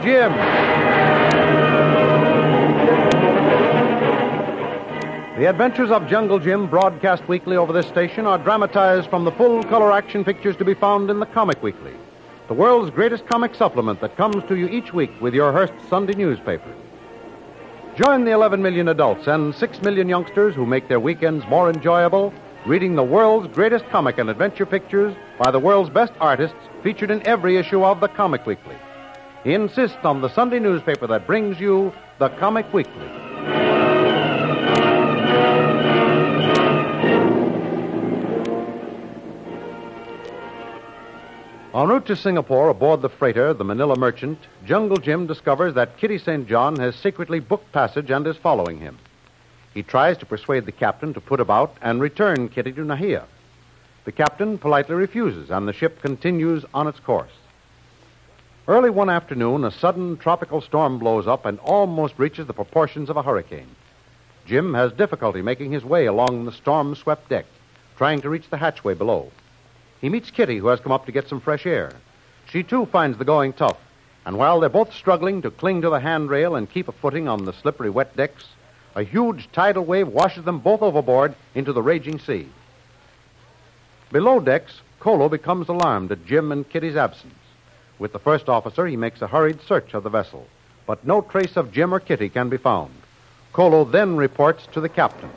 Jim. The Adventures of Jungle Jim, broadcast weekly over this station, are dramatized from the full-color action pictures to be found in the Comic Weekly, the world's greatest comic supplement that comes to you each week with your Hearst Sunday newspaper. Join the 11 million adults and 6 million youngsters who make their weekends more enjoyable reading the world's greatest comic and adventure pictures by the world's best artists featured in every issue of the Comic Weekly. Insist on the Sunday newspaper that brings you the Comic Weekly. En route to Singapore aboard the freighter, the Manila Merchant, Jungle Jim discovers that Kitty St. John has secretly booked passage and is following him. He tries to persuade the captain to put about and return Kitty to Nahia. The captain politely refuses, and the ship continues on its course. Early one afternoon, a sudden tropical storm blows up and almost reaches the proportions of a hurricane. Jim has difficulty making his way along the storm-swept deck, trying to reach the hatchway below. He meets Kitty, who has come up to get some fresh air. She, too, finds the going tough, and while they're both struggling to cling to the handrail and keep a footing on the slippery wet decks, a huge tidal wave washes them both overboard into the raging sea. Below decks, Kolo becomes alarmed at Jim and Kitty's absence. With the first officer, he makes a hurried search of the vessel, but no trace of Jim or Kitty can be found. Kolo then reports to the captain.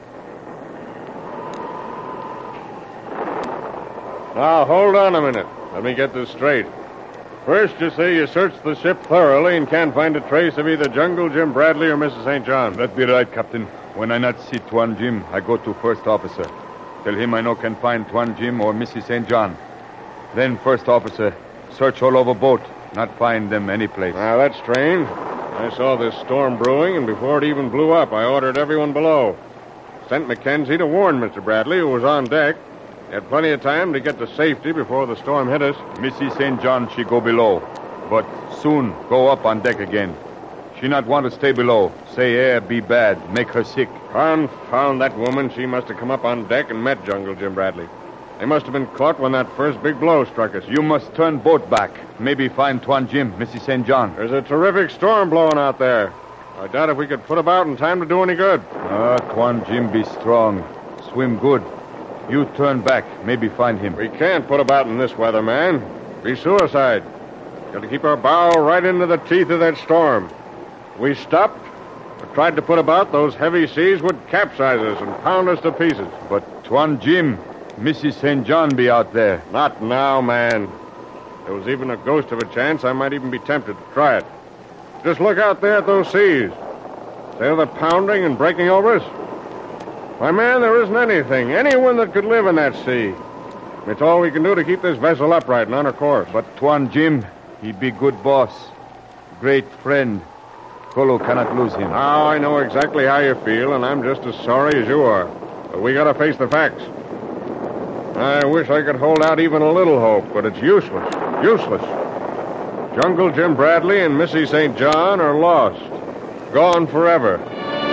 Now, hold on a minute. Let me get this straight. First, you say you searched the ship thoroughly and can't find a trace of either Jungle Jim Bradley or Mrs. St. John. That be right, Captain. When I not see Tuan Jim, I go to first officer. Tell him I no can find Tuan Jim or Mrs. St. John. Then first officer, search all over boat, not find them any place. Now, that's strange. I saw this storm brewing, and before it even blew up, I ordered everyone below. Sent Mackenzie to warn Mr. Bradley, who was on deck. He had plenty of time to get to safety before the storm hit us. Mrs. St. John, she go below, but soon go up on deck again. She not want to stay below. Say air be bad, make her sick. Confound that woman. She must have come up on deck and met Jungle Jim Bradley. They must have been caught when that first big blow struck us. You must turn boat back. Maybe find Tuan Jim, Mrs. St. John. There's a terrific storm blowing out there. I doubt if we could put about in time to do any good. Tuan Jim be strong. Swim good. You turn back, maybe find him. We can't put about in this weather, man. Be suicide. Got to keep our bow right into the teeth of that storm. We stopped or tried to put about, those heavy seas would capsize us and pound us to pieces. But Tuan Jim, Mrs. St. John be out there. Not now, man. If there was even a ghost of a chance, I might even be tempted to try it. Just look out there at those seas. See the pounding and breaking over us? Why, man, there isn't anyone that could live in that sea. It's all we can do to keep this vessel upright and on her course. But Tuan Jim, he be good boss. Great friend. Kolo cannot lose him. Now, I know exactly how you feel, and I'm just as sorry as you are. But we gotta face the facts. I wish I could hold out even a little hope, but it's useless. Useless. Jungle Jim Bradley and Missy St. John are lost. Gone forever.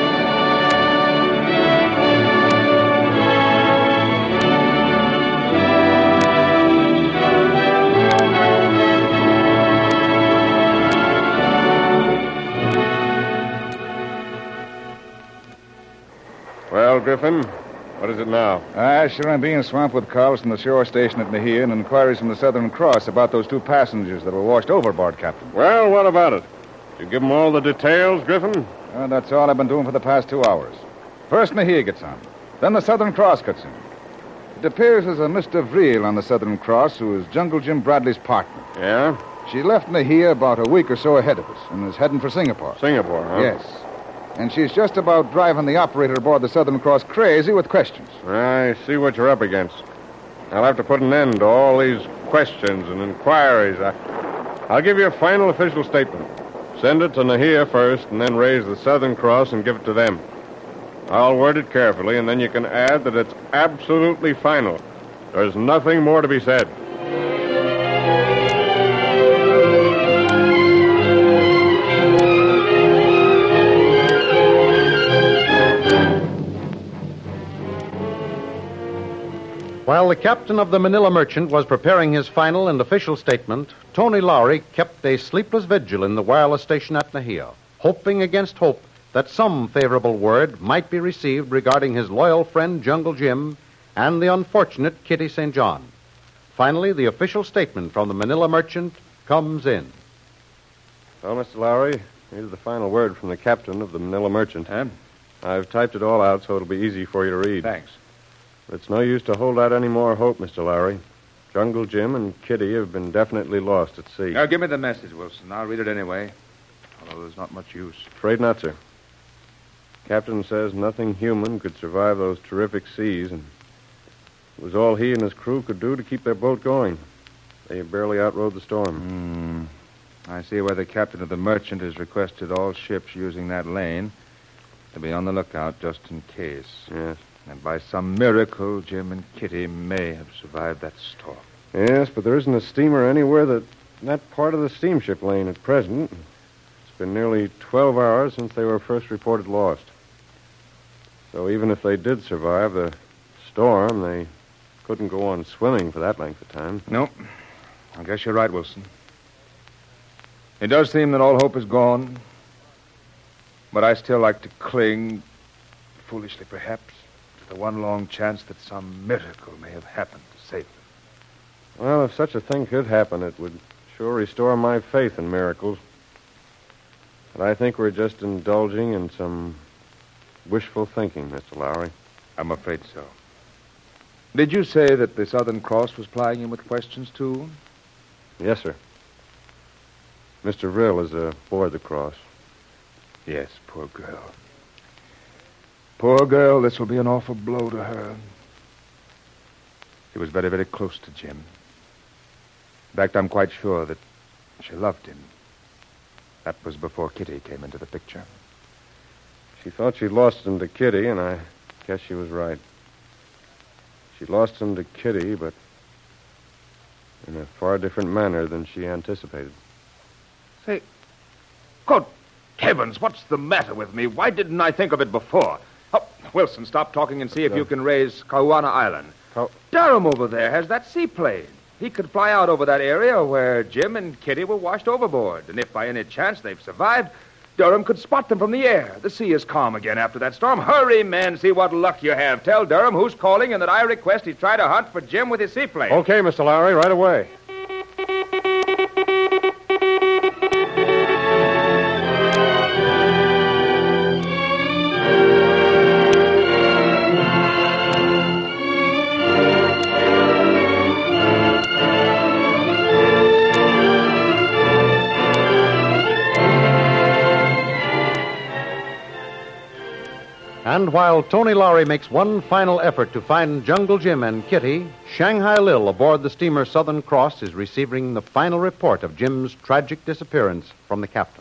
Well, Griffin, what is it now? Sure, I'm being swamped with calls from the shore station at Nahia and inquiries from the Southern Cross about those two passengers that were washed overboard, Captain. Well, what about it? You give them all the details, Griffin? That's all I've been doing for the past 2 hours. First Nahia gets on. Then the Southern Cross cuts in. It appears there's a Mr. Vreel on the Southern Cross who is Jungle Jim Bradley's partner. Yeah? She left Nahia about a week or so ahead of us and is heading for Singapore. Singapore, huh? Yes. And she's just about driving the operator aboard the Southern Cross crazy with questions. I see what you're up against. I'll have to put an end to all these questions and inquiries. I'll give you a final official statement. Send it to Nahia first, and then raise the Southern Cross and give it to them. I'll word it carefully, and then you can add that it's absolutely final. There's nothing more to be said. While the captain of the Manila Merchant was preparing his final and official statement, Tony Lowry kept a sleepless vigil in the wireless station at Nahia, hoping against hope that some favorable word might be received regarding his loyal friend Jungle Jim and the unfortunate Kitty St. John. Finally, the official statement from the Manila Merchant comes in. Well, Mr. Lowry, here's the final word from the captain of the Manila Merchant. And? I've typed it all out so it'll be easy for you to read. Thanks. But it's no use to hold out any more hope, Mr. Lowry. Jungle Jim and Kitty have been definitely lost at sea. Now, give me the message, Wilson. I'll read it anyway. Although there's not much use. Afraid not, sir. Captain says nothing human could survive those terrific seas, and it was all he and his crew could do to keep their boat going. They barely outrode the storm. I see why the captain of the Merchant has requested all ships using that lane to be on the lookout just in case. Yes. And by some miracle, Jim and Kitty may have survived that storm. Yes, but there isn't a steamer anywhere that part of the steamship lane at present. It's been nearly 12 hours since they were first reported lost. So even if they did survive the storm, they couldn't go on swimming for that length of time. No. I guess you're right, Wilson. It does seem that all hope is gone. But I still like to cling, foolishly perhaps, to the one long chance that some miracle may have happened to save them. Well, if such a thing could happen, it would sure restore my faith in miracles. But I think we're just indulging in some wishful thinking, Mr. Lowry. I'm afraid so. Did you say that the Southern Cross was plying you with questions, too? Yes, sir. Mr. Vrill is aboard the Cross. Yes, poor girl. Poor girl, this will be an awful blow to her. She was very, very close to Jim. In fact, I'm quite sure that she loved him. That was before Kitty came into the picture. She thought she'd lost him to Kitty, and I guess she was right. She lost him to Kitty, but in a far different manner than she anticipated. Say, good heavens, what's the matter with me? Why didn't I think of it before? Oh, Wilson, stop talking and see if you can raise Kawana Island. Durham over there has that seaplane. He could fly out over that area where Jim and Kitty were washed overboard. And if by any chance they've survived, Durham could spot them from the air. The sea is calm again after that storm. Hurry, men, see what luck you have. Tell Durham who's calling and that I request he try to hunt for Jim with his seaplane. Okay, Mr. Lowry, right away. And while Tony Lowry makes one final effort to find Jungle Jim and Kitty, Shanghai Lil aboard the steamer Southern Cross is receiving the final report of Jim's tragic disappearance from the captain.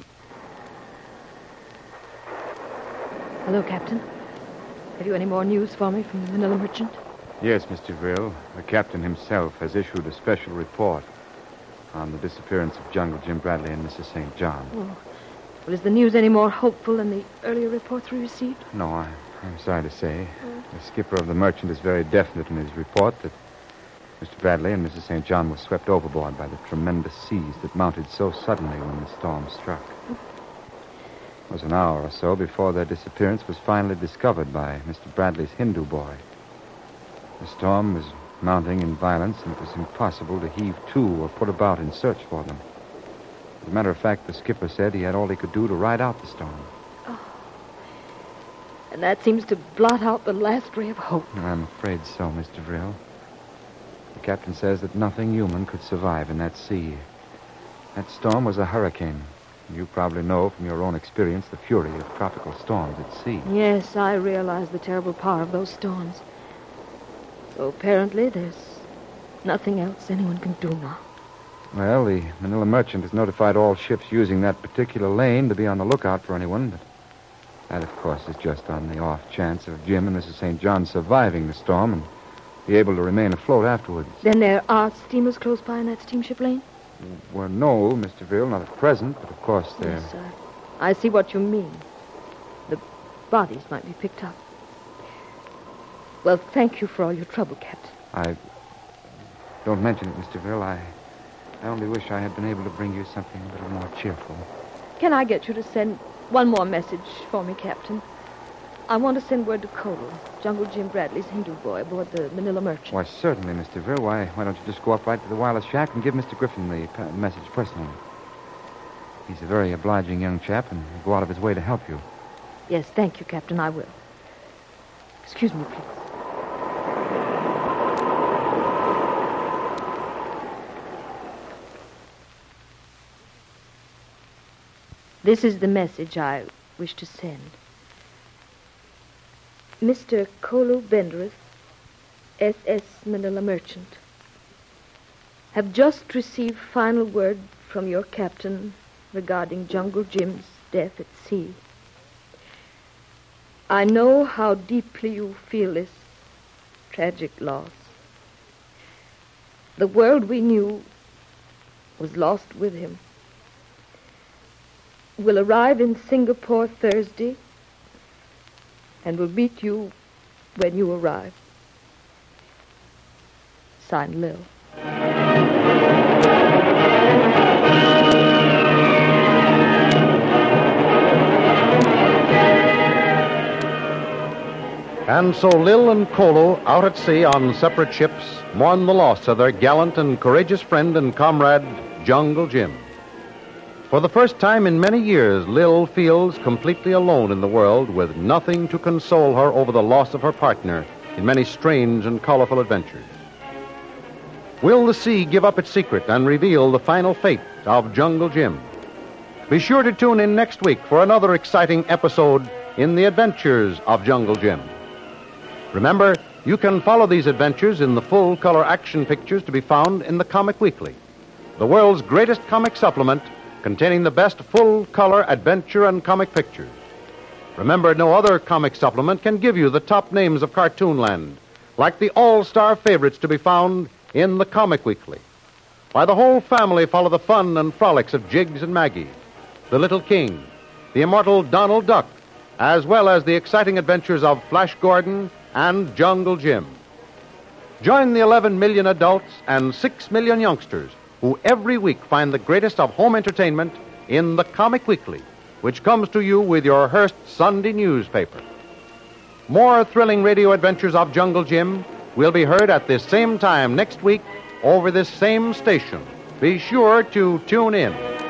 Hello, Captain. Have you any more news for me from the Manila Merchant? Yes, Mr. Vrill. The captain himself has issued a special report on the disappearance of Jungle Jim Bradley and Mrs. St. John. Oh. Well, is the news any more hopeful than the earlier reports we received? No, I'm sorry to say. The skipper of the Merchant is very definite in his report that Mr. Bradley and Mrs. St. John were swept overboard by the tremendous seas that mounted so suddenly when the storm struck. It was an hour or so before their disappearance was finally discovered by Mr. Bradley's Hindu boy. The storm was mounting in violence, and it was impossible to heave to or put about in search for them. As a matter of fact, the skipper said he had all he could do to ride out the storm. Oh. And that seems to blot out the last ray of hope. I'm afraid so, Mr. Vrill. The captain says that nothing human could survive in that sea. That storm was a hurricane. You probably know from your own experience the fury of tropical storms at sea. Yes, I realize the terrible power of those storms. So apparently there's nothing else anyone can do now. Well, the Manila Merchant has notified all ships using that particular lane to be on the lookout for anyone, but that, of course, is just on the off chance of Jim and Mrs. St. John surviving the storm and be able to remain afloat afterwards. Then there are steamers close by in that steamship lane? Well, no, Mr. Vrill, not at present, but of course there... Yes, sir. I see what you mean. The bodies might be picked up. Well, thank you for all your trouble, Captain. Don't mention it, Mr. Bill. I only wish I had been able to bring you something a little more cheerful. Can I get you to send one more message for me, Captain? I want to send word to Kolo, Jungle Jim Bradley's Hindu boy aboard the Manila Merchant. Why, certainly, Mr. Bill. Why don't you just go up right to the wireless shack and give Mr. Griffin the message personally? He's a very obliging young chap and will go out of his way to help you. Yes, thank you, Captain. I will. Excuse me, please. This is the message I wish to send. Mr. Kolo Benderith, SS Manila Merchant, have just received final word from your captain regarding Jungle Jim's death at sea. I know how deeply you feel this tragic loss. The world we knew was lost with him. Will arrive in Singapore Thursday and will meet you when you arrive. Signed, Lil. And so Lil and Kolo, out at sea on separate ships, mourn the loss of their gallant and courageous friend and comrade, Jungle Jim. For the first time in many years, Lil feels completely alone in the world, with nothing to console her over the loss of her partner in many strange and colorful adventures. Will the sea give up its secret and reveal the final fate of Jungle Jim? Be sure to tune in next week for another exciting episode in the adventures of Jungle Jim. Remember, you can follow these adventures in the full-color action pictures to be found in the Comic Weekly, the world's greatest comic supplement containing the best full-color adventure and comic pictures. Remember, no other comic supplement can give you the top names of Cartoonland, like the all-star favorites to be found in the Comic Weekly. Why, the whole family follow the fun and frolics of Jiggs and Maggie, the Little King, the immortal Donald Duck, as well as the exciting adventures of Flash Gordon and Jungle Jim. Join the 11 million adults and 6 million youngsters who every week find the greatest of home entertainment in the Comic Weekly, which comes to you with your Hearst Sunday newspaper. More thrilling radio adventures of Jungle Jim will be heard at this same time next week over this same station. Be sure to tune in.